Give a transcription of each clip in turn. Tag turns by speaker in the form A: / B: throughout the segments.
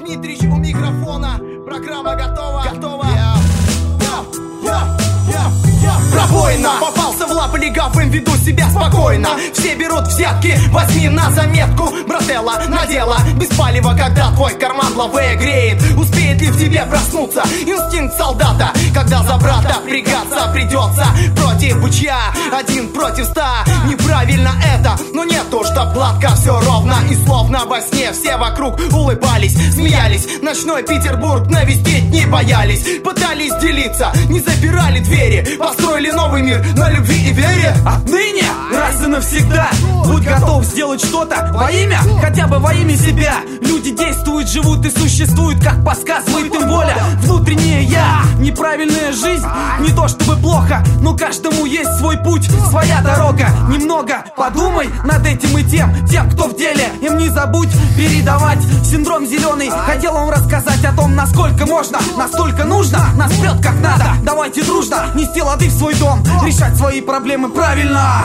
A: Дмитрич у микрофона. Программа готова. Пробоина. Попался в лапы легавым, веду себя спокойно. Все берут взятки, возьми на заметку. Брателла, надела, без палева, когда твой карман лавея греет. Успеет ли в тебе проснуться инстинкт солдата, когда за брата впрягаться придется? Против бычья, 1 против 100. Неправильно это, но не то, что гладко, все ровно и словно во сне. Все вокруг улыбались, смеялись. Ночной Петербург навестить не боялись. Пытались делиться, не запирали двери. Построили новый мир на любви и вере.
B: Отныне, раз и навсегда, будь готов сделать что-то во имя, хотя бы во имя себя. Люди действуют, живут и существуют, как подсказывает им воля. Внутреннее я, неправильная жизнь, не то чтобы плохо, но каждому есть свой путь, своя дорога. Немного подумай над этим и тем, кто в деле. Им не забудь передавать синдром зеленый. Хотел вам рассказать о том, насколько можно, настолько нужно. Нас прет как надо, давайте дружно нести лады в свой дом, решать свои проблемы правильно.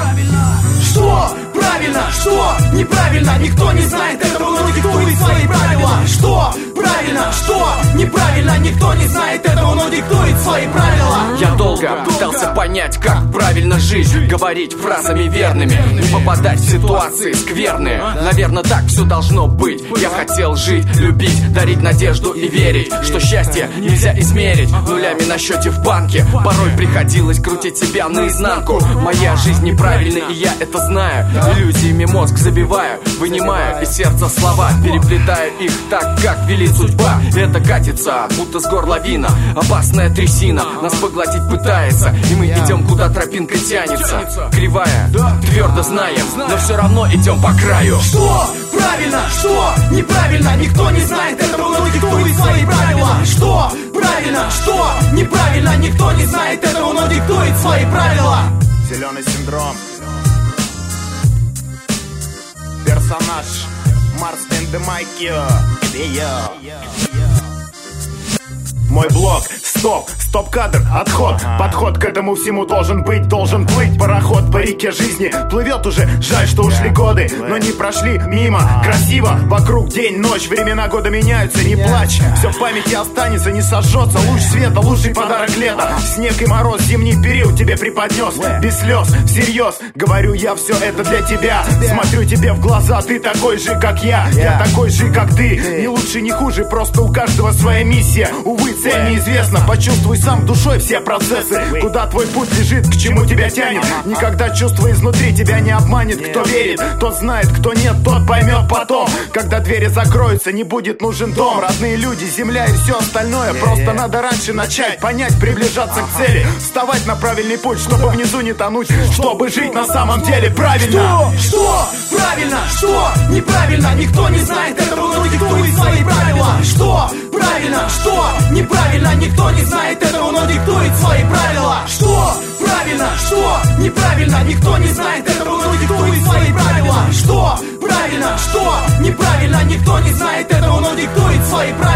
A: Что правильно, что неправильно, никто не знает этого, но диктует свои правила. Что правильно, что неправильно, никто не знает этого, но диктует свои правила.
C: Я долго пытался понять, как правильно жить, говорить фразами верными, не попадать в ситуации скверные. Наверное, так все должно быть. Я хотел жить, любить, дарить надежду и верить, что счастье нельзя измерить нулями на счете в банке. Порой приходилось крутить себя наизнанку. Моя жизнь неправильная, и я это знаю. Иллюзиями мозг забиваю, вынимаю из сердца слова, переплетаю их так, как велит судьба. Это катится, будто с гор лавина, опасная трясина нас поглотить пытается, и мы идем, куда тропинка тянется. Кривая, твердо знаем, но все равно идем по краю.
A: Что правильно, что неправильно, никто не знает этого, но диктует свои правила. Что правильно, что неправильно, никто не знает этого, но диктует свои правила.
D: Зеленый синдром. Персонаж Марс and the Mike. Мой блог. Стоп-кадр, отход. Подход к этому всему должен быть, должен плыть пароход по реке жизни. Плывет уже, жаль, что ушли годы, но не прошли мимо. Красиво, вокруг день, ночь, времена года меняются, не плачь. Все в памяти останется, не сожжется. Луч света, лучший подарок лета. Снег и мороз, зимний период тебе преподнес. Без слез, всерьез, говорю я все это для тебя. Смотрю тебе в глаза, ты такой же, как я такой же, как ты. Не лучше, не хуже, просто у каждого своя миссия. Увы, цель неизвестна. Почувствуй сам душой все процессы, куда твой путь лежит, к чему тебя тянет. Никогда чувство изнутри тебя не обманет. Кто верит, тот знает, кто нет, тот поймет потом. Когда двери закроются, не будет нужен дом. Родные люди, земля и все остальное. Просто надо раньше начать, понять, приближаться к цели. Вставать на правильный путь, чтобы внизу не тонуть, чтобы жить на самом деле правильно.
A: Что правильно, что неправильно, никто не знает этого, но диктует свои правила. Что правильно, что неправильно, никто не знает этого, но диктует свои правила. Что правильно, что неправильно, никто не знает этого, но диктует свои правила. Что правильно, что неправильно, никто не знает этого, но диктует свои правила.